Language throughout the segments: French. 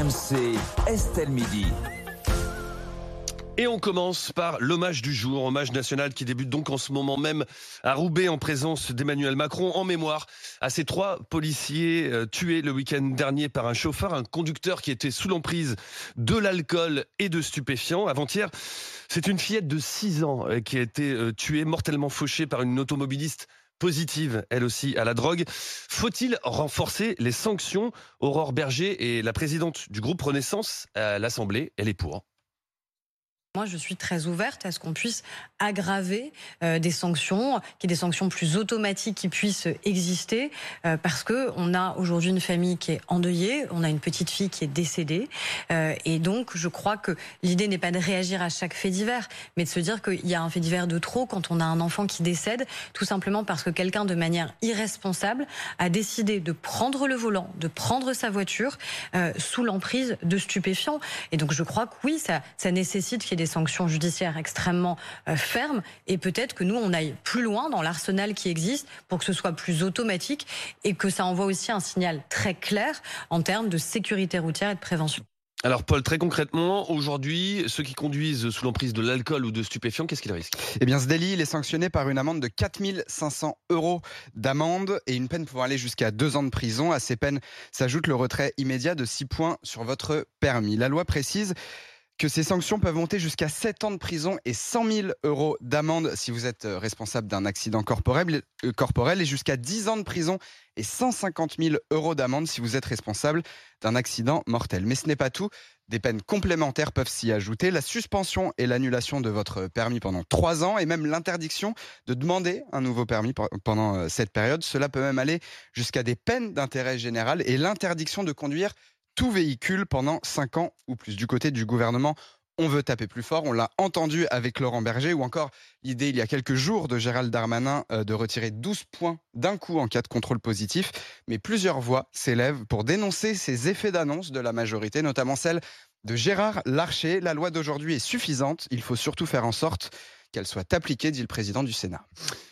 RMC, Estelle Midi. Et on commence par l'hommage du jour, hommage national qui débute donc en ce moment même à Roubaix en présence d'Emmanuel Macron en mémoire à ces 3 policiers tués le week-end dernier par un chauffeur, un conducteur qui était sous l'emprise de l'alcool et de stupéfiants. Avant-hier, c'est une fillette de 6 ans qui a été tuée, mortellement fauchée par une automobiliste positive, elle aussi, à la drogue. Faut-il renforcer les sanctions ? Aurore Berger est la présidente du groupe Renaissance à l'Assemblée, elle est pour. Moi, je suis très ouverte à ce qu'on puisse aggraver des sanctions, qu'il y ait des sanctions plus automatiques qui puissent exister, parce que on a aujourd'hui une famille qui est endeuillée, on a une petite fille qui est décédée, et donc je crois que l'idée n'est pas de réagir à chaque fait divers, mais de se dire qu'il y a un fait divers de trop quand on a un enfant qui décède, tout simplement parce que quelqu'un de manière irresponsable a décidé de prendre le volant, de prendre sa voiture sous l'emprise de stupéfiants. Et donc je crois que oui, ça nécessite qu'il y ait des sanctions judiciaires extrêmement fermes, et peut-être que nous on aille plus loin dans l'arsenal qui existe pour que ce soit plus automatique et que ça envoie aussi un signal très clair en termes de sécurité routière et de prévention. Alors Paul, très concrètement, aujourd'hui, ceux qui conduisent sous l'emprise de l'alcool ou de stupéfiants, qu'est-ce qu'ils risquent ? Eh bien, ce délit, il est sanctionné par une amende de 4 500 € d'amende et une peine pouvant aller jusqu'à 2 ans de prison. À ces peines s'ajoute le retrait immédiat de 6 points sur votre permis. La loi précise que ces sanctions peuvent monter jusqu'à 7 ans de prison et 100 000 € d'amende si vous êtes responsable d'un accident corporel et jusqu'à 10 ans de prison et 150 000 € d'amende si vous êtes responsable d'un accident mortel. Mais ce n'est pas tout. Des peines complémentaires peuvent s'y ajouter. La suspension et l'annulation de votre permis pendant 3 ans et même l'interdiction de demander un nouveau permis pendant cette période. Cela peut même aller jusqu'à des peines d'intérêt général et l'interdiction de conduire tout véhicule pendant 5 ans ou plus. Du côté du gouvernement, on veut taper plus fort. On l'a entendu avec Laurent Berger, ou encore l'idée il y a quelques jours de Gérald Darmanin de retirer 12 points d'un coup en cas de contrôle positif. Mais plusieurs voix s'élèvent pour dénoncer ces effets d'annonce de la majorité, notamment celle de Gérard Larcher. La loi d'aujourd'hui est suffisante. Il faut surtout faire en sorte qu'elle soit appliquée, dit le président du Sénat.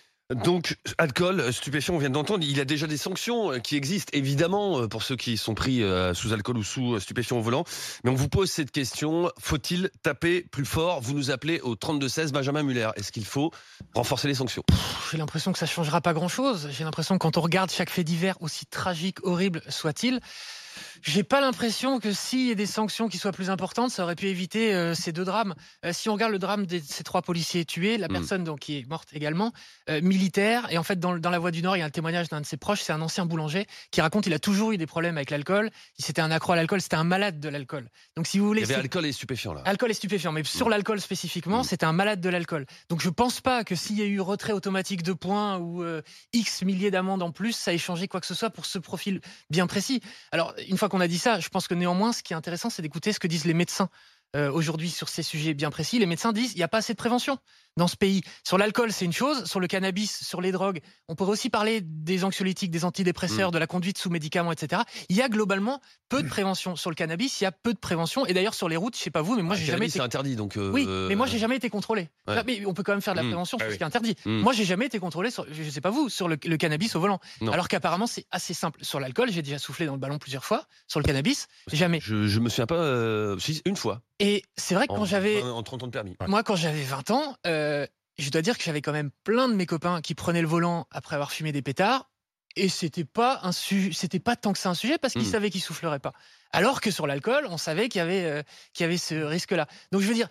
Donc, alcool, stupéfiants, on vient d'entendre, il y a déjà des sanctions qui existent, évidemment, pour ceux qui sont pris sous alcool ou sous stupéfiants au volant. Mais on vous pose cette question, faut-il taper plus fort ? Vous nous appelez au 32-16, Benjamin Muller. Est-ce qu'il faut renforcer les sanctions ? J'ai l'impression que ça ne changera pas grand-chose. J'ai l'impression que quand on regarde chaque fait divers, aussi tragique, horrible soit-il, j'ai pas l'impression que s'il y a des sanctions qui soient plus importantes, ça aurait pu éviter ces 2 drames. Si on regarde le drame de ces 3 policiers tués, la personne donc, qui est morte également, militaire, et en fait dans la Voix du Nord, il y a un témoignage d'un de ses proches, c'est un ancien boulanger, qui raconte qu'il a toujours eu des problèmes avec l'alcool, c'était un accro à l'alcool, c'était un malade de l'alcool. Donc si vous voulez... Il y avait alcool et stupéfiants là. Alcool et stupéfiants, mais sur l'alcool spécifiquement, c'était un malade de l'alcool. Donc je pense pas que s'il y a eu retrait automatique de points ou X milliers d'amendes en plus, ça ait changé quoi que ce soit pour ce profil bien précis. Alors une fois qu'on a dit ça, je pense que néanmoins, ce qui est intéressant, c'est d'écouter ce que disent les médecins aujourd'hui sur ces sujets bien précis. Les médecins disent qu'il n'y a pas assez de prévention dans ce pays. Sur l'alcool, c'est une chose. Sur le cannabis, sur les drogues, on pourrait aussi parler des anxiolytiques, des antidépresseurs, de la conduite sous médicaments, etc. Il y a globalement peu de prévention. Sur le cannabis, il y a peu de prévention. Et d'ailleurs, sur les routes, je sais pas vous, mais moi, j'ai jamais été... c'est interdit, donc... Oui, mais moi, j'ai jamais été contrôlé. Ouais. Là, mais on peut quand même faire de la prévention sur ce qui est interdit. Moi, j'ai jamais été contrôlé sur, je sais pas vous, sur le cannabis au volant. Non. Alors qu'apparemment, c'est assez simple. Sur l'alcool, j'ai déjà soufflé dans le ballon plusieurs fois. Sur le cannabis, jamais. Je me souviens pas... si, une fois. Et c'est vrai que quand j'avais... En 30 ans de permis. Moi, quand j'avais 20 ans... je dois dire que j'avais quand même plein de mes copains qui prenaient le volant après avoir fumé des pétards, et c'était pas tant que c'est un sujet parce qu'ils savaient qu'ils souffleraient pas. Alors que sur l'alcool, on savait qu'il y avait ce risque-là. Donc je veux dire,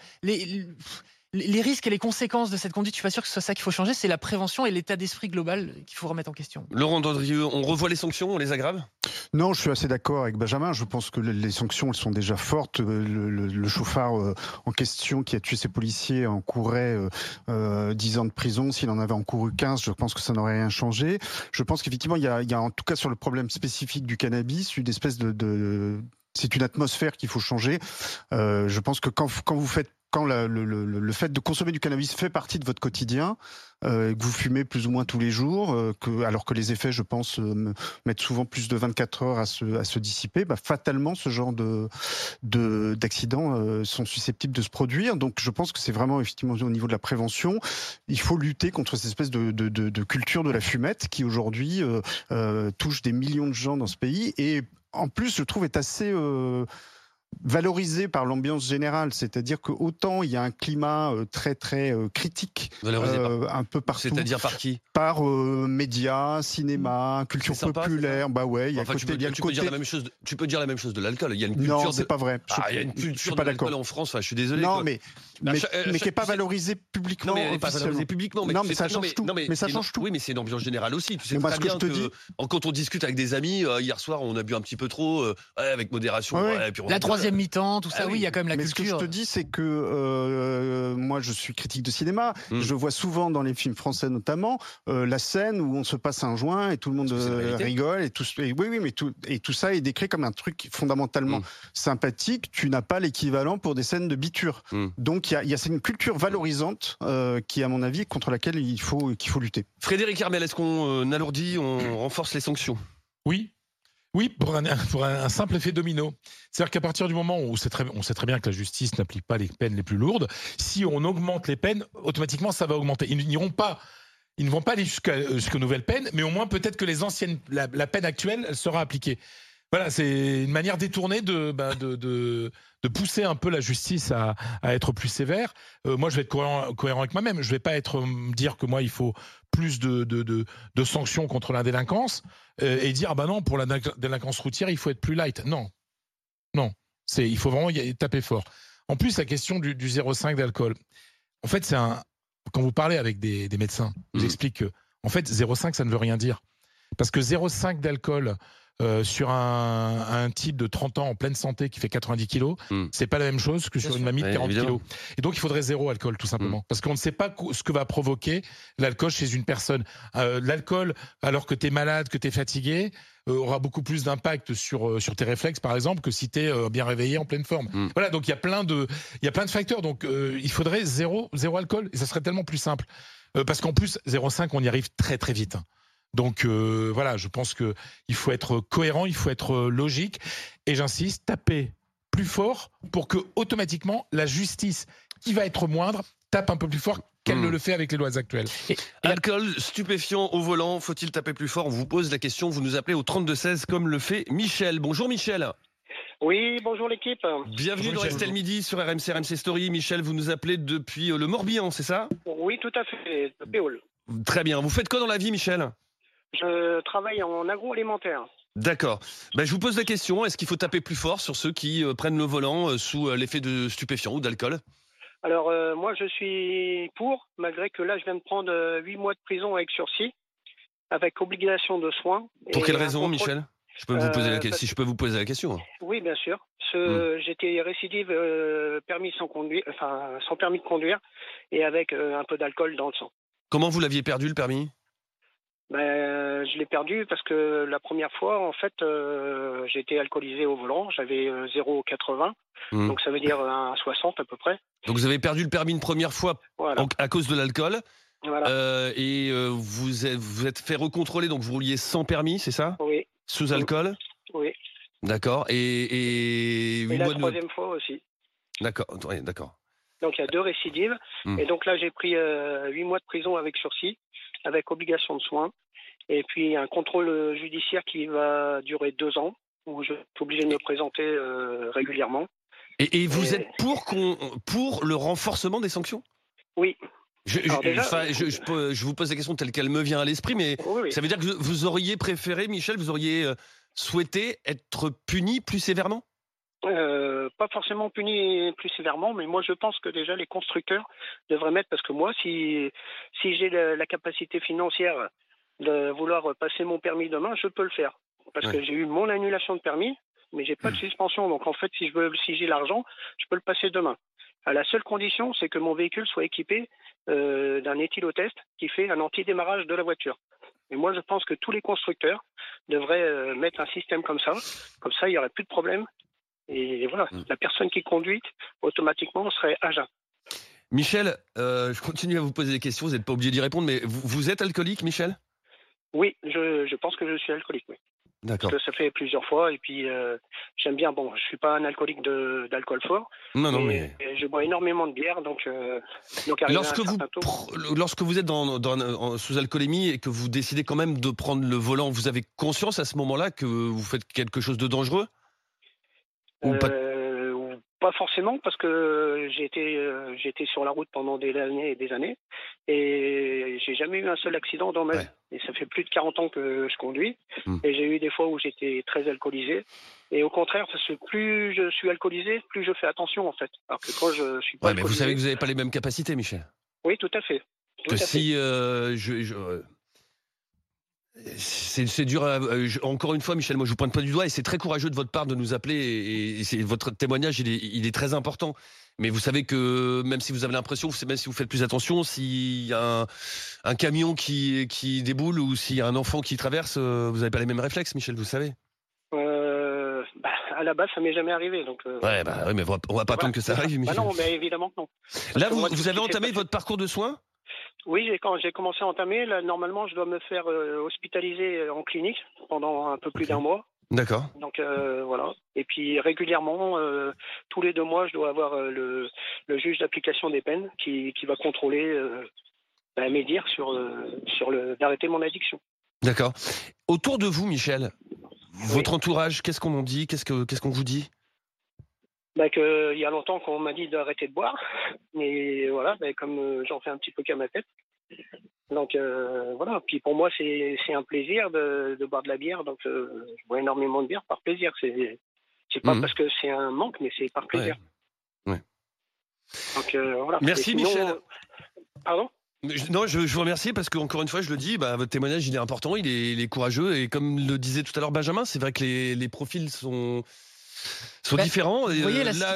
les risques et les conséquences de cette conduite, je suis pas sûr que ce soit ça qu'il faut changer, c'est la prévention et l'état d'esprit global qu'il faut remettre en question. Laurent Dandrieux, on revoit les sanctions, on les aggrave ? Non, je suis assez d'accord avec Benjamin. Je pense que les sanctions, elles sont déjà fortes. Le chauffard en question qui a tué ses policiers encourait 10 ans de prison. S'il en avait encouru 15, je pense que ça n'aurait rien changé. Je pense qu'effectivement, il y a en tout cas sur le problème spécifique du cannabis, une espèce c'est une atmosphère qu'il faut changer. Je pense que quand le fait de consommer du cannabis fait partie de votre quotidien, que vous fumez plus ou moins tous les jours, alors que les effets, je pense, mettent souvent plus de 24 heures à se dissiper, fatalement, ce genre d'accidents sont susceptibles de se produire. Donc, je pense que c'est vraiment, effectivement, au niveau de la prévention, il faut lutter contre cette espèce de culture de la fumette qui, aujourd'hui, touche des millions de gens dans ce pays et, en plus, je trouve, est assez... valorisé par l'ambiance générale, c'est-à-dire que autant il y a un climat très très critique un peu partout. C'est-à-dire par qui? Par médias, cinéma, culture sympa, populaire. Bah ouais, il y a tu peux dire la même chose. Tu peux dire la même chose de l'alcool. Il y a une culture. Non, c'est pas vrai. Il y a une culture je suis pas de l'alcool d'accord en France. Enfin, je suis désolé. Non, quoi. mais qui n'est pas valorisée publiquement. Non, mais elle n'est pas valorisée publiquement. Non, mais ça change tout. Mais ça change tout. Oui, mais c'est une ambiance générale aussi. Tu sais Mais très bien que quand on discute avec des amis, hier soir, on a bu un petit peu trop, avec modération. Ouais. Puis la troisième mi-temps, tout ça, oui, il y a quand même la culture. Ce que je te dis, c'est que moi, je suis critique de cinéma. Je vois souvent dans les films français notamment la scène où on se passe un joint et tout le monde rigole et tout ça est décrit comme un truc fondamentalement sympathique. Tu n'as pas l'équivalent pour des scènes de biture. Donc il y a une culture valorisante qui, à mon avis, contre laquelle qu'il faut lutter. Frédéric Hermel, est-ce qu'on alourdit, on renforce les sanctions? Oui, pour un simple effet domino. C'est-à-dire qu'à partir du moment où on sait très bien que la justice n'applique pas les peines les plus lourdes, si on augmente les peines, automatiquement ça va augmenter. Ils ne vont pas aller jusqu'aux nouvelles peines, mais au moins peut-être que les anciennes, la peine actuelle, elle sera appliquée. Voilà, c'est une manière détournée de pousser un peu la justice à être plus sévère. Moi, je vais être cohérent avec moi-même. Je ne vais pas dire que moi, il faut plus de sanctions contre la délinquance et dire, non, pour la délinquance routière, il faut être plus light. Non. Il faut vraiment taper fort. En plus, la question du 0,5 d'alcool. En fait, quand vous parlez avec des médecins, ils vous expliquent que, en fait, 0,5, ça ne veut rien dire. Parce que 0,5 d'alcool sur un type de 30 ans en pleine santé qui fait 90 kilos, c'est pas la même chose que sur une mamie de 40 kilos. Et donc il faudrait 0 alcool tout simplement, parce qu'on ne sait pas ce que va provoquer l'alcool chez une personne. L'alcool, alors que tu es malade, que tu es fatigué, aura beaucoup plus d'impact sur tes réflexes par exemple que si tu es bien réveillé en pleine forme. Voilà, donc il y a plein de facteurs. Donc il faudrait 0 alcool et ça serait tellement plus simple. Parce qu'en plus 0,5 on y arrive très très vite. Donc voilà, je pense qu'il faut être cohérent, il faut être logique. Et j'insiste, taper plus fort pour que automatiquement la justice, qui va être moindre, tape un peu plus fort qu'elle ne le fait avec les lois actuelles. Alcool, stupéfiant au volant, faut-il taper plus fort? On vous pose la question, vous nous appelez au 32-16 comme le fait Michel. Bonjour Michel. Oui, bonjour l'équipe. Bienvenue dans Estelle Midi sur RMC Story. Michel, vous nous appelez depuis le Morbihan, c'est ça? Oui, tout à fait, de Péole. Très bien. Vous faites quoi dans la vie, Michel? Je travaille en agroalimentaire. D'accord. Je vous pose la question, est-ce qu'il faut taper plus fort sur ceux qui prennent le volant sous l'effet de stupéfiants ou d'alcool? Alors, moi, je suis pour, malgré que là, je viens de prendre 8 mois de prison avec sursis, avec obligation de soins. Pour quelle raison, Michel? Si je peux vous poser la question. Oui, bien sûr. J'étais récidive permis sans conduire, sans permis de conduire et avec un peu d'alcool dans le sang. Comment vous l'aviez perdu, le permis? Je l'ai perdu parce que la première fois, en fait, j'étais alcoolisé au volant. J'avais 0,80, donc ça veut dire 1,60 à peu près. Donc vous avez perdu le permis une première fois à cause de l'alcool. Voilà. Et vous êtes fait recontrôler, donc vous rouliez sans permis, c'est ça? Oui. Sous alcool? Oui. D'accord. Et la troisième fois aussi. D'accord. Oui, d'accord. Donc il y a 2 récidives. Et donc là, j'ai pris 8 mois de prison avec sursis, avec obligation de soins. Et puis un contrôle judiciaire qui va durer 2 ans, où je suis obligé de me présenter régulièrement. Et vous êtes pour le renforcement des sanctions? Oui. Je vous pose la question telle qu'elle me vient à l'esprit, mais oui. Ça veut dire que vous auriez préféré, Michel, vous auriez souhaité être puni plus sévèrement? Pas forcément puni plus sévèrement, mais moi je pense que déjà les constructeurs devraient mettre, parce que moi, si j'ai la capacité financière de vouloir passer mon permis demain, je peux le faire. Parce que j'ai eu mon annulation de permis, mais j'ai pas de suspension. Donc en fait, si j'ai l'argent, je peux le passer demain. À la seule condition, c'est que mon véhicule soit équipé d'un éthylotest qui fait un anti-démarrage de la voiture. Et moi, je pense que tous les constructeurs devraient mettre un système comme ça. Comme ça, il n'y aurait plus de problème. Et voilà, la personne qui conduit, automatiquement, serait à jeun. Michel, je continue à vous poser des questions. Vous n'êtes pas obligé d'y répondre, mais vous êtes alcoolique, Michel? Oui, je pense que je suis alcoolique, oui. D'accord. Parce que ça fait plusieurs fois, et puis j'aime bien, je ne suis pas un alcoolique d'alcool fort, mais je bois énormément de bière, donc lorsque vous êtes sous alcoolémie et que vous décidez quand même de prendre le volant, vous avez conscience à ce moment-là que vous faites quelque chose de dangereux? Pas forcément, parce que j'ai été sur la route pendant des années et des années, et j'ai jamais eu un seul accident dans ma vie. Et ça fait plus de 40 ans que je conduis, et j'ai eu des fois où j'étais très alcoolisé. Et au contraire, parce que plus je suis alcoolisé, plus je fais attention, en fait. Alors que quand je suis pas mais vous savez que vous n'avez pas les mêmes capacités, Michel. Oui, tout à fait. C'est dur. Encore une fois, Michel, moi je vous pointe pas du doigt et c'est très courageux de votre part de nous appeler et votre témoignage, il est très important. Mais vous savez que même si vous avez l'impression, même si vous faites plus attention, s'il y a un camion qui déboule ou s'il y a un enfant qui traverse, vous n'avez pas les mêmes réflexes, Michel, vous savez. À la base, ça m'est jamais arrivé. Donc, mais on va pas attendre que ça arrive, Michel. Non, mais évidemment que non. Là, vous avez entamé votre parcours de soins ? Oui, j'ai commencé à entamer. Là, normalement, je dois me faire hospitaliser en clinique pendant un peu plus d'un mois. D'accord. Donc voilà. Et puis régulièrement, tous les 2 mois, je dois avoir le juge d'application des peines qui va contrôler mes dires sur d'arrêter mon addiction. D'accord. Autour de vous, Michel, votre entourage, qu'est-ce qu'on en dit ? Qu'est-ce qu'on vous dit ? Il y a longtemps qu'on m'a dit d'arrêter de boire, mais voilà, comme j'en fais un petit peu qu'à ma tête. Donc voilà, puis pour moi c'est un plaisir de boire de la bière, donc je bois énormément de bière par plaisir. C'est pas parce que c'est un manque, mais c'est par plaisir. Ouais. Donc voilà. Merci sinon, Michel. Pardon ? Non, je vous remercie parce qu'encore une fois, je le dis, votre témoignage il est important, il est courageux et comme le disait tout à l'heure Benjamin, c'est vrai que les profils sont différents. Vous voyez, là,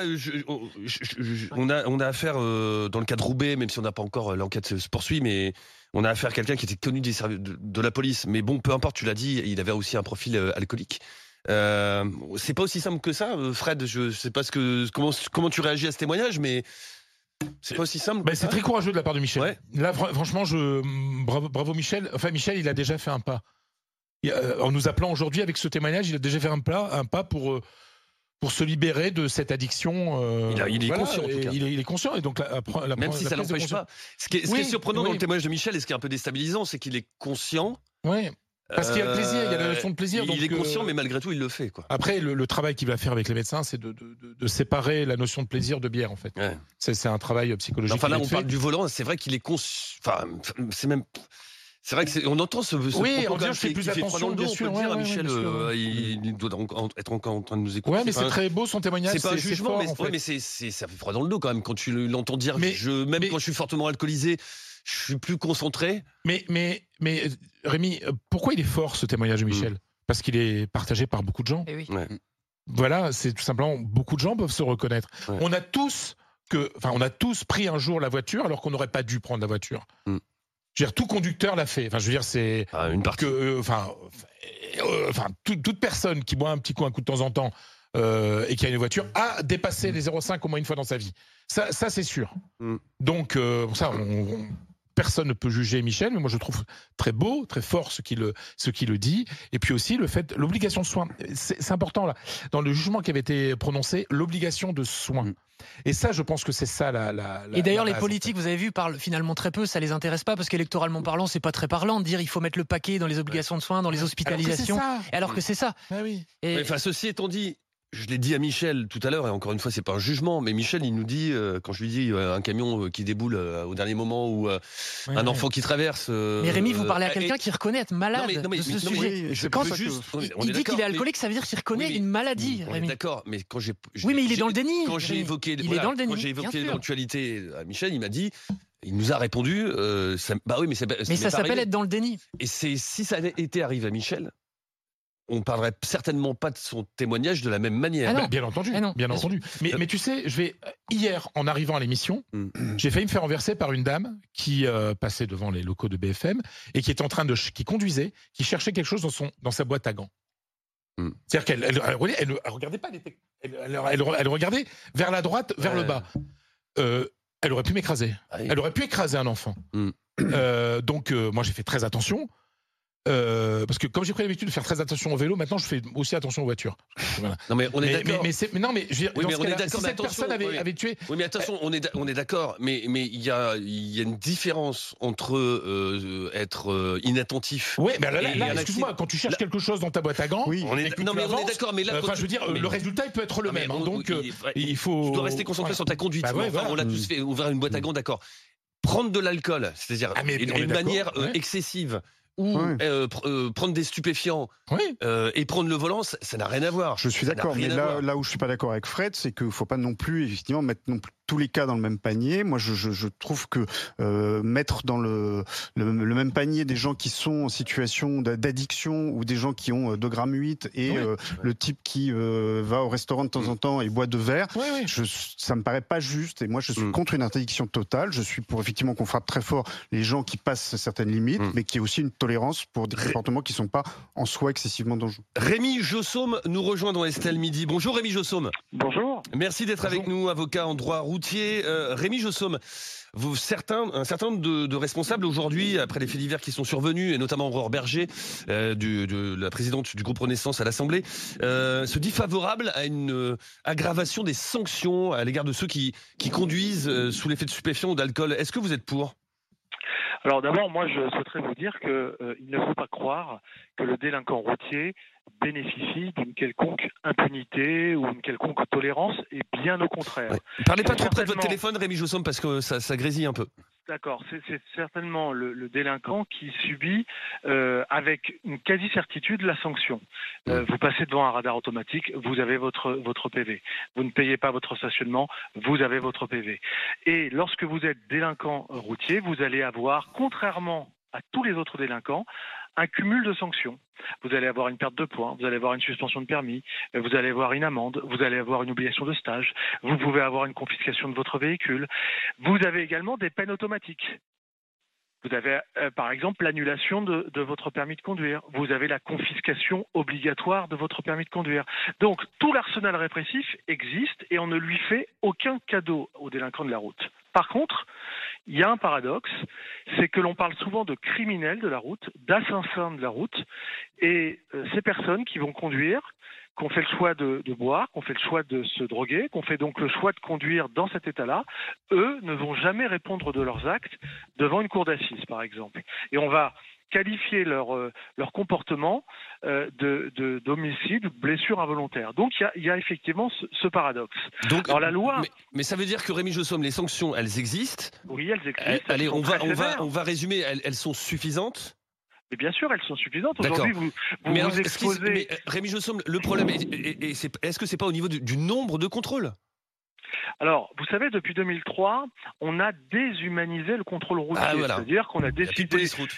on a affaire dans le cas de Roubaix, même si on n'a pas encore l'enquête se poursuit, mais on a affaire à quelqu'un qui était connu des services de la police. Mais bon, peu importe, tu l'as dit, il avait aussi un profil alcoolique. C'est pas aussi simple que ça, Fred. Je sais pas comment tu réagis à ce témoignage, mais c'est pas aussi simple. C'est très courageux de la part de Michel. Ouais. Là, franchement, bravo Michel. Enfin, Michel, il a déjà fait un pas. En nous appelant aujourd'hui avec ce témoignage, il a déjà fait un pas pour se libérer de cette addiction. Il est conscient, en tout cas. Il est conscient. Et donc, même si ça l'empêche pas. Ce qui est surprenant dans le témoignage de Michel et ce qui est un peu déstabilisant, c'est qu'il est conscient. Oui. Parce qu'il y a le plaisir, il y a la notion de plaisir. Il est conscient, mais malgré tout, il le fait, quoi. Après, le travail qu'il va faire avec les médecins, c'est de séparer la notion de plaisir de bière, en fait. Ouais. C'est un travail psychologique. Enfin, là, on parle du volant. C'est vrai qu'il est conscient. Enfin, c'est même. C'est vrai que on entend ce propos je fais plus attention, bien sûr. On peut dire, Michel, il doit être encore en train de nous écouter. Ouais, mais c'est très beau son témoignage. C'est pas un jugement, fort, mais ça fait froid dans le dos quand même quand tu l'entends dire. Quand je suis fortement alcoolisé, je suis plus concentré. Mais Rémi, pourquoi il est fort ce témoignage de Michel ? Parce qu'il est partagé par beaucoup de gens. Et oui. Ouais. Voilà, c'est tout simplement, beaucoup de gens peuvent se reconnaître. Ouais. On a tous pris un jour la voiture alors qu'on n'aurait pas dû prendre la voiture. Je veux dire, tout conducteur l'a fait. Enfin, je veux dire, c'est une partie. Toute personne qui boit un petit coup, un coup de temps en temps, et qui a une voiture a dépassé les 0,5 au moins une fois dans sa vie. Ça c'est sûr. Donc personne ne peut juger Michel, mais moi je trouve très beau, très fort ce qui le dit. Et puis aussi l'obligation de soins. C'est important là, dans le jugement qui avait été prononcé, l'obligation de soins. Et ça, je pense que c'est ça Et d'ailleurs, les politiques, vous avez vu, parlent finalement très peu, ça les intéresse pas, parce qu'électoralement parlant, c'est pas très parlant de dire il faut mettre le paquet dans les obligations de soins, dans les hospitalisations. Alors que c'est ça. Ah oui. Ceci étant dit, je l'ai dit à Michel tout à l'heure, et encore une fois, c'est pas un jugement, mais Michel, il nous dit, quand je lui dis un camion qui déboule au dernier moment ou un enfant qui traverse. Mais Rémi, vous parlez à quelqu'un qui reconnaît être malade de ce sujet. Il dit qu'il est alcoolique, ça veut dire qu'il reconnaît une maladie, Rémi. D'accord, mais quand j'ai. Oui, mais il est dans le déni. Quand j'ai évoqué l'éventualité à Michel, il m'a dit. Il nous a répondu. Mais ça s'appelle être dans le déni. Et si ça avait été arrivé à Michel, on parlerait certainement pas de son témoignage de la même manière. Ah non, bien entendu. Mais tu sais, hier, en arrivant à l'émission, j'ai failli me faire renverser par une dame qui passait devant les locaux de BFM et qui était en train qui conduisait, qui cherchait quelque chose dans sa boîte à gants. C'est-à-dire qu'elle regardait pas, elle regardait vers la droite, vers le bas. Elle aurait pu m'écraser. Elle aurait pu écraser un enfant. Donc moi, j'ai fait très attention. parce que comme j'ai pris l'habitude de faire très attention au vélo, maintenant je fais aussi attention aux voitures. Voilà. Non mais on est d'accord. Non mais je veux dire, Oui, dans mais ce on est cas-là, d'accord, si mais cette attention, personne oui. avait tué. Oui, mais attention, on est d'accord, mais il y a une différence entre être inattentif. Ouais, mais là, et un excuse-moi, accident. quand tu cherches quelque chose dans ta boîte à gants, Oui. On est, que non tu mais on est avances, d'accord, mais là, enfin, je veux dire, mais- le résultat il peut être le non, mais même. Hein, on- donc, il faut. Tu dois rester concentré Voilà. sur ta conduite. Bah ouais, Mais enfin, voilà. on l'a tous fait, ouvert une boîte à gants, d'accord. Prendre de l'alcool, c'est-à-dire Ah, mais on est d'une d'accord, manière ouais. excessive, ou Ouais. prendre des stupéfiants Oui. et prendre le volant, ça n'a rien à voir. Je suis Ça n'a d'accord, mais rien à voir. là où je suis pas d'accord avec Fred, c'est qu'il faut pas non plus effectivement mettre non plus tous les cas dans le même panier. Moi, je trouve que mettre dans le même panier des gens qui sont en situation d'addiction ou des gens qui ont 2,8 grammes et le type qui va au restaurant de temps en temps et boit 2 verres, Oui, oui. ça me paraît pas juste. Et moi, je suis contre une interdiction totale. Je suis pour effectivement qu'on frappe très fort les gens qui passent certaines limites, mais qu'il y ait aussi une tolérance pour des comportements qui sont pas en soi excessivement dangereux. Rémi Jossaume nous rejoint dans Estelle Midi. Bonjour Rémi Jossaume. Bonjour. Merci d'être avec nous, avocat en droit routier. Rémi Jossaume, un certain nombre de responsables aujourd'hui, après les faits divers qui sont survenus, et notamment Aurore Berger, de la présidente du groupe Renaissance à l'Assemblée, se dit favorable à une aggravation des sanctions à l'égard de ceux qui conduisent sous l'effet de stupéfiants ou d'alcool. Est-ce que vous êtes pour ? Alors d'abord, moi je souhaiterais vous dire qu'il ne faut pas croire que le délinquant routier bénéficie d'une quelconque impunité ou une quelconque tolérance, et bien au contraire. Ouais. Parlez pas trop près de votre Certainement. téléphone, Rémi Jossaume, parce que ça grésille un peu. D'accord, c'est certainement le délinquant qui subit avec une quasi-certitude la sanction. Vous passez devant un radar automatique, vous avez votre PV. Vous ne payez pas votre stationnement, vous avez votre PV. Et lorsque vous êtes délinquant routier, vous allez avoir, contrairement à tous les autres délinquants, un cumul de sanctions. Vous allez avoir une perte de points, vous allez avoir une suspension de permis, vous allez avoir une amende, vous allez avoir une obligation de stage, vous pouvez avoir une confiscation de votre véhicule. Vous avez également des peines automatiques. Vous avez par exemple l'annulation de votre permis de conduire. Vous avez la confiscation obligatoire de votre permis de conduire. Donc tout l'arsenal répressif existe et on ne lui fait aucun cadeau aux délinquants de la route. Par contre, il y a un paradoxe, c'est que l'on parle souvent de criminels de la route, d'assassins de la route, et ces personnes qui vont conduire, qui ont fait le choix de boire, qui ont fait le choix de se droguer, qui ont fait donc le choix de conduire dans cet état-là, eux ne vont jamais répondre de leurs actes devant une cour d'assises, par exemple. Et on va qualifier leur comportement d'homicide ou de blessure involontaire. Donc il y a effectivement ce paradoxe. Donc, alors la loi... Mais ça veut dire que Rémi Jossaume, les sanctions, elles existent. Oui, elles existent. Allez, elles sont très on va résumer. Elles sont suffisantes. Mais bien sûr, elles sont suffisantes. D'accord. Aujourd'hui, vous Mais vous alors, exposez... mais Rémi Jossaume, le problème, est-ce que c'est pas au niveau du nombre de contrôles ? Alors, vous savez, depuis 2003, on a déshumanisé le contrôle routier. Ah, voilà. C'est-à-dire qu'on a Il y a plus de décidé... police route.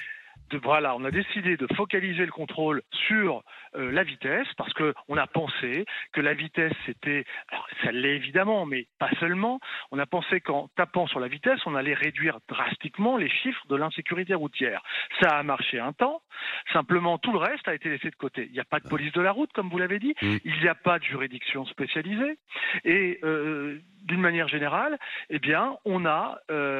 On a décidé de focaliser le contrôle sur la vitesse, parce qu'on a pensé que la vitesse, c'était... Alors, ça l'est évidemment, mais pas seulement. On a pensé qu'en tapant sur la vitesse, on allait réduire drastiquement les chiffres de l'insécurité routière. Ça a marché un temps. Simplement, tout le reste a été laissé de côté. Il n'y a pas de police de la route, comme vous l'avez dit. Il n'y a pas de juridiction spécialisée. Et d'une manière générale, eh bien, on a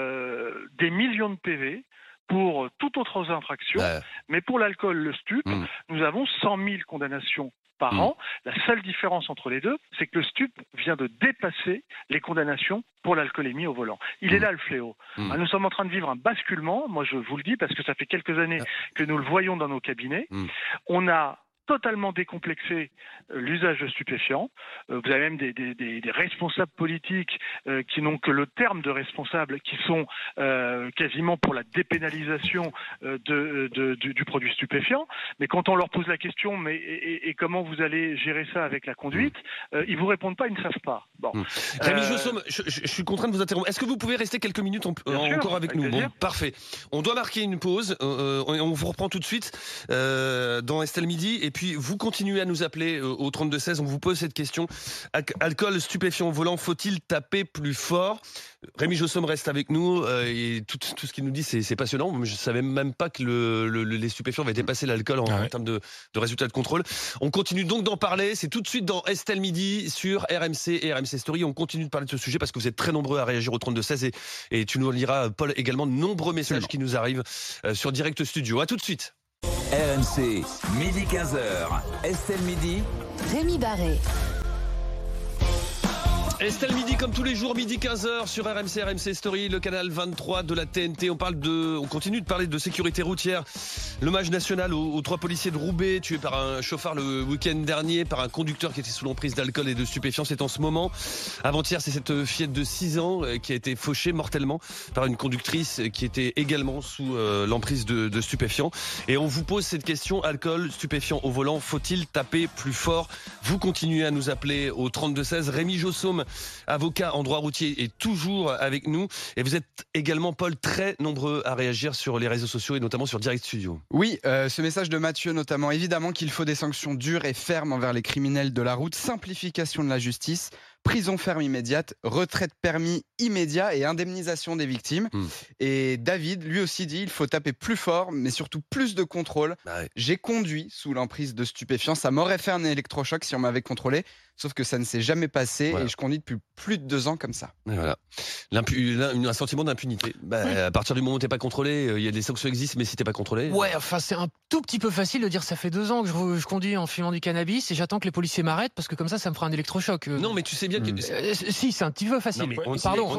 des millions de PV pour toute autre infraction, mais pour l'alcool, le stup, nous avons 100 000 condamnations par an. La seule différence entre les deux, c'est que le stup vient de dépasser les condamnations pour l'alcoolémie au volant. Il est là le fléau. Nous sommes en train de vivre un basculement, moi je vous le dis parce que ça fait quelques années que nous le voyons dans nos cabinets. On a totalement décomplexé l'usage de stupéfiants. Vous avez même des responsables politiques qui n'ont que le terme de responsable, qui sont quasiment pour la dépénalisation du produit stupéfiant. Mais quand on leur pose la question, et comment vous allez gérer ça avec la conduite, ils vous répondent pas, ils ne savent pas. Bon. Rémi Jossaume, je suis contraint de vous interrompre. Est-ce que vous pouvez rester quelques minutes encore avec nous ? Bon, parfait. On doit marquer une pause. On vous reprend tout de suite dans Estelle Midi. Et puis, vous continuez à nous appeler au 32-16. On vous pose cette question. Alcool, stupéfiant au volant, faut-il taper plus fort ? Rémi Jossaume reste avec nous. Et tout ce qu'il nous dit, c'est passionnant. Je ne savais même pas que les stupéfiants avaient dépassé l'alcool en termes de résultats de contrôle. On continue donc d'en parler. C'est tout de suite dans Estelle Midi sur RMC et RMC Story. On continue de parler de ce sujet parce que vous êtes très nombreux à réagir au 32-16. Et tu nous liras, Paul, également de nombreux messages qui nous arrivent sur Direct Studio. À tout de suite. RMC, midi 15h. Estelle Midi. Rémi Barré. Estelle Midi comme tous les jours, midi 15h sur RMC Story, le canal 23 de la TNT. On continue de parler de sécurité routière. L'hommage national aux 3 policiers de Roubaix, tués par un chauffard le week-end dernier, par un conducteur qui était sous l'emprise d'alcool et de stupéfiants. C'est en ce moment. Avant-hier, c'est cette fillette de 6 ans qui a été fauchée mortellement par une conductrice qui était également sous l'emprise de stupéfiants. Et on vous pose cette question, alcool, stupéfiants au volant, faut-il taper plus fort? Vous continuez à nous appeler au 32-16. Rémi Jossaume, avocat en droit routier, est toujours avec nous. Et vous êtes également, Paul, très nombreux à réagir sur les réseaux sociaux et notamment sur Direct Studio. Oui, ce message de Mathieu notamment, évidemment qu'il faut des sanctions dures et fermes envers les criminels de la route, simplification de la justice, prison ferme immédiate, retrait de permis immédiat et indemnisation des victimes. Et David, lui aussi dit, il faut taper plus fort, mais surtout plus de contrôle. J'ai conduit sous l'emprise de stupéfiants, ça m'aurait fait un électrochoc si on m'avait contrôlé, sauf que ça ne s'est jamais passé et je conduis depuis plus de 2 ans comme ça. Et voilà. Un sentiment d'impunité. À partir du moment où t'es pas contrôlé, il y a des sanctions qui existent, mais si t'es pas contrôlé... Ouais, enfin c'est un tout petit peu facile de dire ça fait 2 ans que je conduis en fumant du cannabis et j'attends que les policiers m'arrêtent parce que comme ça me fera un électrochoc. Non, mais tu sais bien que... Si, c'est un petit peu facile. Non, mais Pardon. on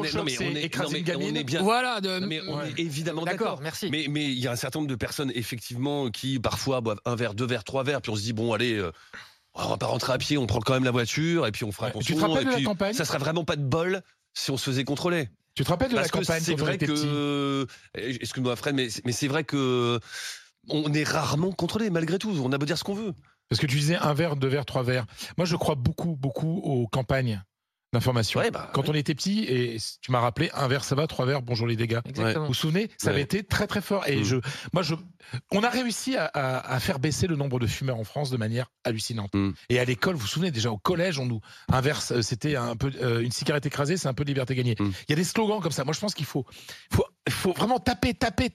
est bien... Voilà. On est évidemment d'accord. Merci. Mais il y a un certain nombre de personnes, effectivement, qui parfois boivent 1 verre, 2 verres, 3 verres, puis on se dit, bon, allez... on va pas rentrer à pied, on prend quand même la voiture et puis on fera attention. Tu te rappelles de la campagne ? Ça serait vraiment pas de bol si on se faisait contrôler. Tu te rappelles de la campagne c'est vrai que... Excuse-moi Fred, mais c'est vrai que on est rarement contrôlé malgré tout. On a beau dire ce qu'on veut. Parce que tu disais 1 verre, 2 verres, 3 verres. Moi, je crois beaucoup aux campagnes d'information. Quand on était petit, et tu m'as rappelé, 1 verre ça va, 3 verres, bonjour les dégâts. Exactement. Vous vous souvenez, ça avait été très très fort. Et on a réussi à faire baisser le nombre de fumeurs en France de manière hallucinante. Et à l'école, vous vous souvenez, déjà au collège, un verre, c'était un peu une cigarette écrasée, c'est un peu de liberté gagnée. Il y a des slogans comme ça. Moi, je pense qu'il faut vraiment taper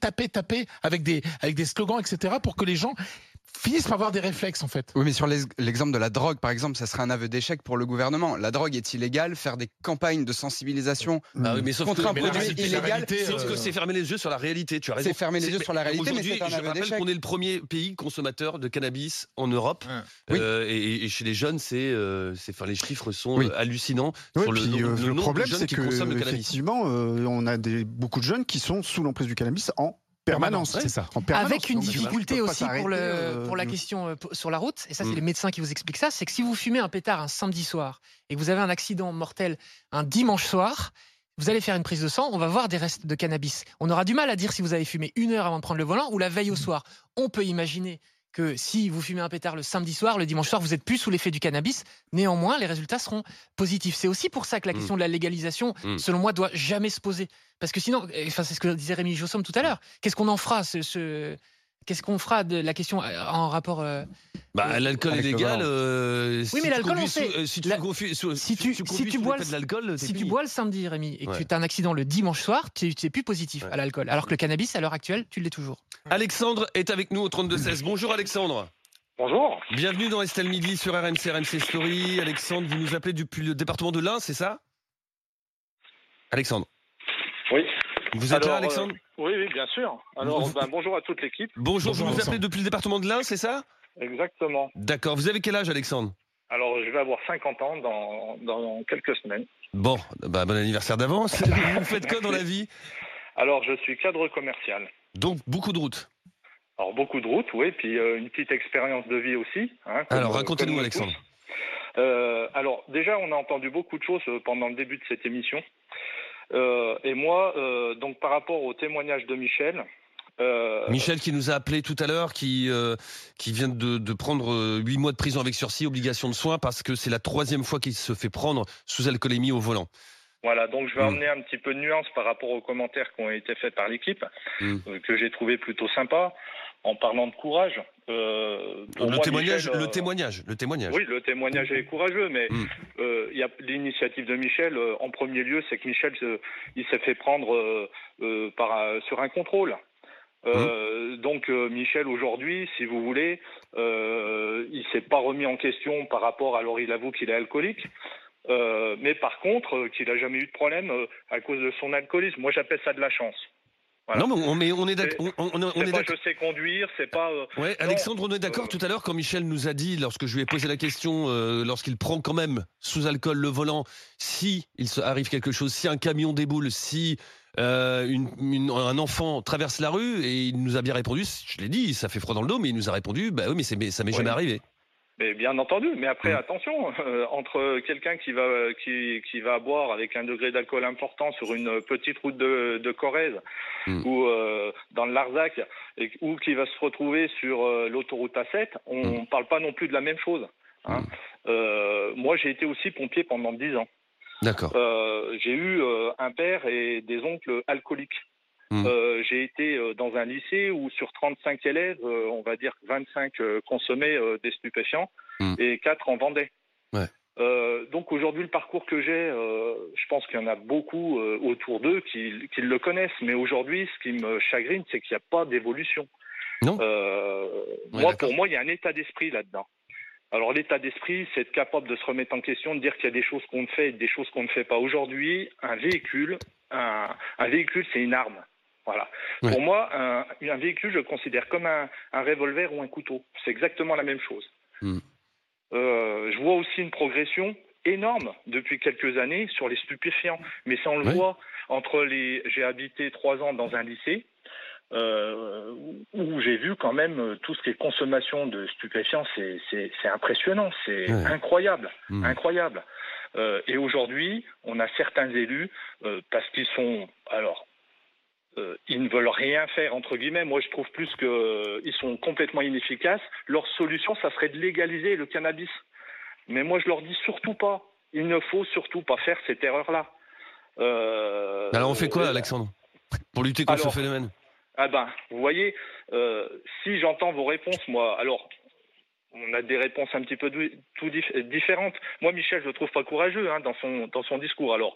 avec des slogans, etc., pour que les gens finissent par avoir des réflexes en fait. Oui, mais sur l'exemple de la drogue, par exemple, ça serait un aveu d'échec pour le gouvernement. La drogue est illégale, faire des campagnes de sensibilisation contre un produit illégal, c'est fermer les yeux sur la réalité. Tu as raison. C'est fermer les yeux sur la réalité, mais c'est un aveu d'échec. Je rappelle qu'on est le premier pays consommateur de cannabis en Europe. Et chez les jeunes, les chiffres sont hallucinants sur le nombre de jeunes qui consomment le cannabis. Effectivement, on a beaucoup de jeunes qui sont sous l'emprise du cannabis en permanence, c'est ça. Avec une difficulté aussi pour la question sur la route, et ça c'est les médecins qui vous expliquent ça, c'est que si vous fumez un pétard un samedi soir et que vous avez un accident mortel un dimanche soir, vous allez faire une prise de sang, on va voir des restes de cannabis. On aura du mal à dire si vous avez fumé 1 heure avant de prendre le volant ou la veille au soir. On peut imaginer que si vous fumez un pétard le samedi soir, le dimanche soir, vous êtes plus sous l'effet du cannabis. Néanmoins, les résultats seront positifs. C'est aussi pour ça que la question de la légalisation, selon moi, doit jamais se poser. Parce que sinon, c'est ce que disait Rémi Jossaume tout à l'heure. Qu'est-ce qu'on en fera Qu'est-ce qu'on fera de la question en rapport l'alcool est légal. Oui, mais l'alcool, on sait. Si tu bois le samedi, Rémi, et que tu as un accident le dimanche soir, tu n'es plus positif à l'alcool. Alors que le cannabis, à l'heure actuelle, tu l'es toujours. Alexandre est avec nous au 32-16. Bonjour Alexandre. Bonjour. Bienvenue dans Estelle Midi sur RMC Story. Alexandre, vous nous appelez depuis le département de l'Ain, c'est ça? Alexandre. Oui. Vous êtes là, Alexandre? Oui, bien sûr. Alors, bonjour à toute l'équipe. Bonjour, vous nous appelez depuis le département de l'Ain, c'est ça? Exactement. D'accord. Vous avez quel âge, Alexandre? Alors, je vais avoir 50 ans dans quelques semaines. Bon, bon anniversaire d'avance. Vous faites quoi dans la vie? Alors, je suis cadre commercial. Donc, beaucoup de routes? Alors, beaucoup de routes, oui, puis une petite expérience de vie aussi. Alors, racontez-nous, Alexandre. Alors, déjà, on a entendu beaucoup de choses pendant le début de cette émission. Et moi, donc par rapport au témoignage de Michel... Michel qui nous a appelé tout à l'heure, qui vient de prendre 8 mois de prison avec sursis, obligation de soins, parce que c'est la 3e fois qu'il se fait prendre sous alcoolémie au volant. Voilà, donc je vais emmener un petit peu de nuance par rapport aux commentaires qui ont été faits par l'équipe, que j'ai trouvé plutôt sympa, en parlant de courage. Le témoignage. Oui, le témoignage est courageux, mais il y a l'initiative de Michel. En premier lieu, c'est que Michel, il s'est fait prendre sur un contrôle. Donc Michel, aujourd'hui, si vous voulez, il s'est pas remis en question par rapport, alors il avoue qu'il est alcoolique, mais par contre, qu'il a jamais eu de problème à cause de son alcoolisme. Moi, j'appelle ça de la chance. Voilà. Non, mais on est d'accord. C'est pas je sais conduire, c'est pas. Ouais, Alexandre, on est d'accord tout à l'heure quand Michel nous a dit, lorsque je lui ai posé la question, lorsqu'il prend quand même sous alcool le volant, si il se arrive quelque chose, si un camion déboule, si un enfant traverse la rue, et il nous a bien répondu, je l'ai dit, ça fait froid dans le dos, mais il nous a répondu, bah oui, mais ça m'est jamais arrivé. Mais bien entendu, mais après attention, entre quelqu'un qui va boire avec un degré d'alcool important sur une petite route de Corrèze ou dans le Larzac, ou qui va se retrouver sur l'autoroute A7, on ne parle pas non plus de la même chose. Hein. Moi, j'ai été aussi pompier pendant 10 ans. D'accord. J'ai eu un père et des oncles alcooliques. J'ai été dans un lycée où sur 35 élèves, on va dire 25 consommaient des stupéfiants et 4 en vendaient. Ouais. Donc aujourd'hui, le parcours que j'ai, je pense qu'il y en a beaucoup autour d'eux qui le connaissent. Mais aujourd'hui, ce qui me chagrine, c'est qu'il n'y a pas d'évolution. Non. Pour moi, il y a un état d'esprit là-dedans. Alors l'état d'esprit, c'est être capable de se remettre en question, de dire qu'il y a des choses qu'on fait et des choses qu'on ne fait pas. Aujourd'hui, un véhicule, c'est une arme. Voilà. Ouais. Pour moi, un véhicule, je le considère comme un revolver ou un couteau. C'est exactement la même chose. Je vois aussi une progression énorme depuis quelques années sur les stupéfiants. Mais ça, on le voit j'ai habité 3 ans dans un lycée où j'ai vu quand même tout ce qui est consommation de stupéfiants. C'est impressionnant, c'est incroyable, incroyable. Et aujourd'hui, on a certains élus parce qu'ils sont ils ne veulent rien faire, entre guillemets. Moi, je trouve plus qu'ils sont complètement inefficaces. Leur solution, ça serait de légaliser le cannabis. Mais moi, je leur dis surtout pas. Il ne faut surtout pas faire cette erreur-là. Alors, on fait quoi, Alexandre, pour lutter contre ce phénomène ? Vous voyez, si j'entends vos réponses, moi, alors... On a des réponses un petit peu différentes. Moi, Michel, je le trouve pas courageux dans son discours. Alors,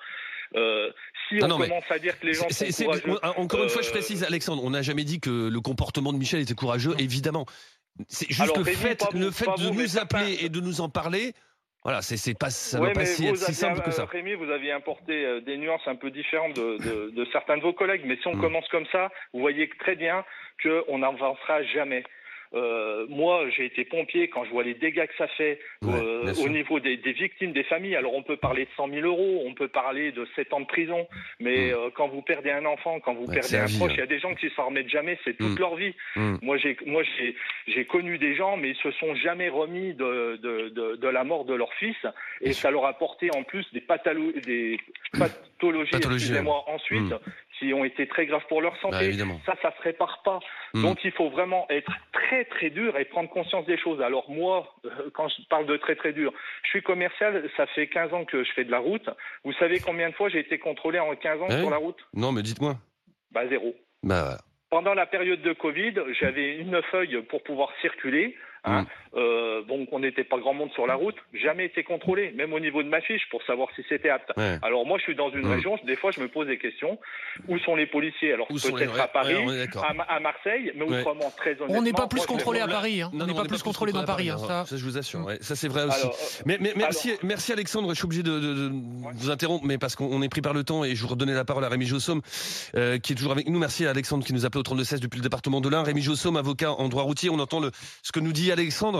si on commence à dire que les gens sont courageux... Encore une fois, je précise, Alexandre, on n'a jamais dit que le comportement de Michel était courageux, évidemment. C'est juste le fait de nous appeler et de nous en parler... Voilà, ça ne va pas être si simple que ça. Rémi, vous aviez importé des nuances un peu différentes de certains de vos collègues, mais si on commence comme ça, vous voyez très bien qu'on n'avancera jamais. Moi, j'ai été pompier, quand je vois les dégâts que ça fait au niveau des victimes, des familles. Alors, on peut parler de 100 000 euros, on peut parler de 7 ans de prison, mais quand vous perdez un enfant, quand vous perdez un proche, il y a des gens qui s'en remettent jamais, c'est toute leur vie. Moi, j'ai connu des gens, mais ils se sont jamais remis de la mort de leur fils, et ça leur a apporté en plus des pathologies, excusez-moi, ensuite, qui ont été très graves pour leur santé. Ça se répare pas. Donc, il faut vraiment être très très dur et prendre conscience des choses. Alors moi, quand je parle de très très dur, je suis commercial, ça fait 15 ans que je fais de la route. Vous savez combien de fois j'ai été contrôlé en 15 ans sur la route ? Non, mais dites-moi. 0. Voilà. Pendant la période de Covid, j'avais une feuille pour pouvoir circuler. Donc on n'était pas grand monde sur la route, jamais été contrôlé, même au niveau de ma fiche pour savoir si c'était apte. Alors moi je suis dans une région, des fois je me pose des questions, où sont les policiers ? Alors peut-être à Paris, à Marseille, mais autrement très honnêtement. On n'est pas plus contrôlé à Paris, on n'est pas plus contrôlé dans Paris. Ça je vous assure, ça c'est vrai aussi. Mais merci Alexandre, je suis obligé de vous interrompre, mais parce qu'on est pris par le temps, et je vous redonnais la parole à Rémi Jossom qui est toujours avec nous. Merci à Alexandre qui nous appelait au 32-16 depuis le département de l'Ain. Rémi Jossom, avocat en droit routier. On entend ce que nous dit Alexandre.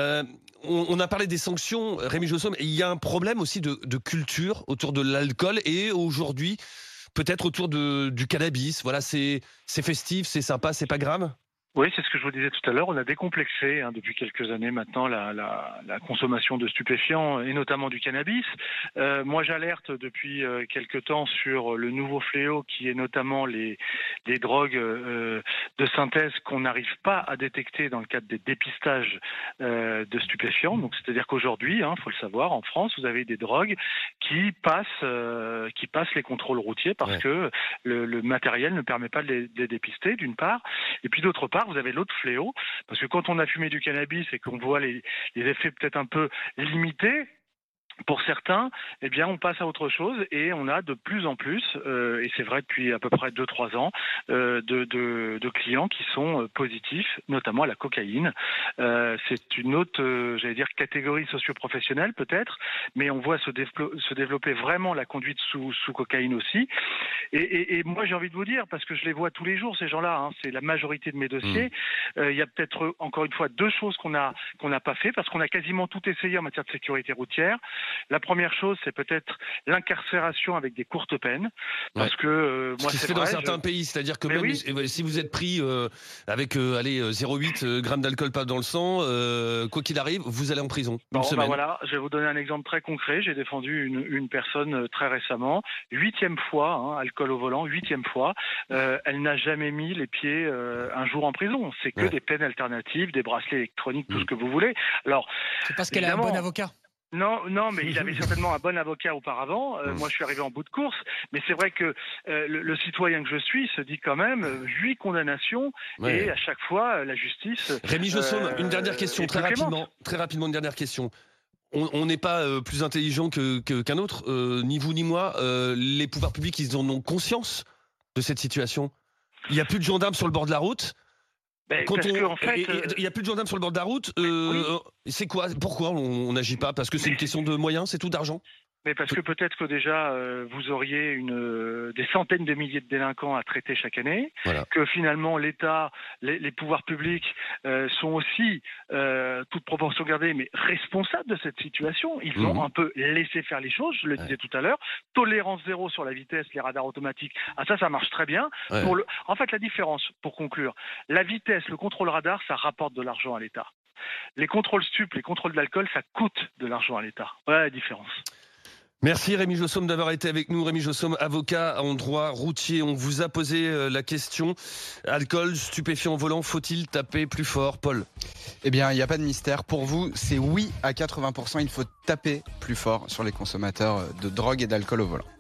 On a parlé des sanctions, Rémi Jossom, et il y a un problème aussi de culture autour de l'alcool, et aujourd'hui peut-être autour du cannabis. Voilà, c'est festif, c'est sympa, c'est pas grave. Oui, c'est ce que je vous disais tout à l'heure. On a décomplexé depuis quelques années maintenant la consommation de stupéfiants et notamment du cannabis. Moi, j'alerte depuis quelque temps sur le nouveau fléau qui est notamment les drogues de synthèse qu'on n'arrive pas à détecter dans le cadre des dépistages de stupéfiants. Donc, c'est-à-dire qu'aujourd'hui, faut le savoir, en France, vous avez des drogues qui passent les contrôles routiers parce que le matériel ne permet pas de les dépister, d'une part, et puis d'autre part, vous avez l'autre fléau, parce que quand on a fumé du cannabis et qu'on voit les effets peut-être un peu limités, Pour certains, eh bien, on passe à autre chose et on a de plus en plus, et c'est vrai depuis à peu près 2-3 ans, de clients qui sont positifs, notamment à la cocaïne. C'est une autre, catégorie socio-professionnelle peut-être, mais on voit se développer vraiment la conduite sous cocaïne aussi. Et moi, j'ai envie de vous dire, parce que je les vois tous les jours, ces gens-là, hein, c'est la majorité de mes dossiers, il y a peut-être, encore une fois, 2 choses qu'on n'a pas fait, parce qu'on a quasiment tout essayé en matière de sécurité routière. La première chose, c'est peut-être l'incarcération avec des courtes peines, parce que moi, ce qui se fait dans certains pays, c'est-à-dire que même si vous êtes pris avec 0,8 grammes d'alcool pas dans le sang, quoi qu'il arrive, vous allez en prison une semaine. Voilà, je vais vous donner un exemple très concret. J'ai défendu une personne très récemment, 8e fois, hein, alcool au volant, 8e fois. Elle n'a jamais mis les pieds un jour en prison. C'est que des peines alternatives, des bracelets électroniques, tout ce que vous voulez. Alors, c'est parce qu'elle a un bon avocat. Non, mais il avait certainement un bon avocat auparavant. Moi, je suis arrivé en bout de course. Mais c'est vrai que le citoyen que je suis se dit quand même 8 condamnations et à chaque fois, la justice... Rémi Jossaume, une dernière question, très rapidement, une dernière question. On n'est pas plus intelligent qu'un autre, ni vous ni moi. Les pouvoirs publics, ils en ont conscience de cette situation. Il n'y a plus de gendarmes sur le bord de la route. Il n'y a plus de gendarmes sur le bord de la route. C'est quoi? Pourquoi on n'agit pas? Parce que c'est une question de moyens, c'est tout, d'argent? Mais parce que peut-être que déjà, vous auriez des centaines de milliers de délinquants à traiter chaque année, que finalement l'État, les pouvoirs publics sont aussi, toute proportion gardée, mais responsables de cette situation. Ils ont un peu laissé faire les choses, je le disais tout à l'heure. Tolérance zéro sur la vitesse, les radars automatiques, ça marche très bien. En fait, la différence, pour conclure, la vitesse, le contrôle radar, ça rapporte de l'argent à l'État. Les contrôles stupes, les contrôles d'alcool, ça coûte de l'argent à l'État. Voilà la différence. Merci Rémi Jossaume d'avoir été avec nous. Rémi Jossaume, avocat en droit routier. On vous a posé la question. Alcool, stupéfiant au volant, faut-il taper plus fort, Paul? Eh bien, il n'y a pas de mystère. Pour vous, c'est oui à 80%. Il faut taper plus fort sur les consommateurs de drogue et d'alcool au volant.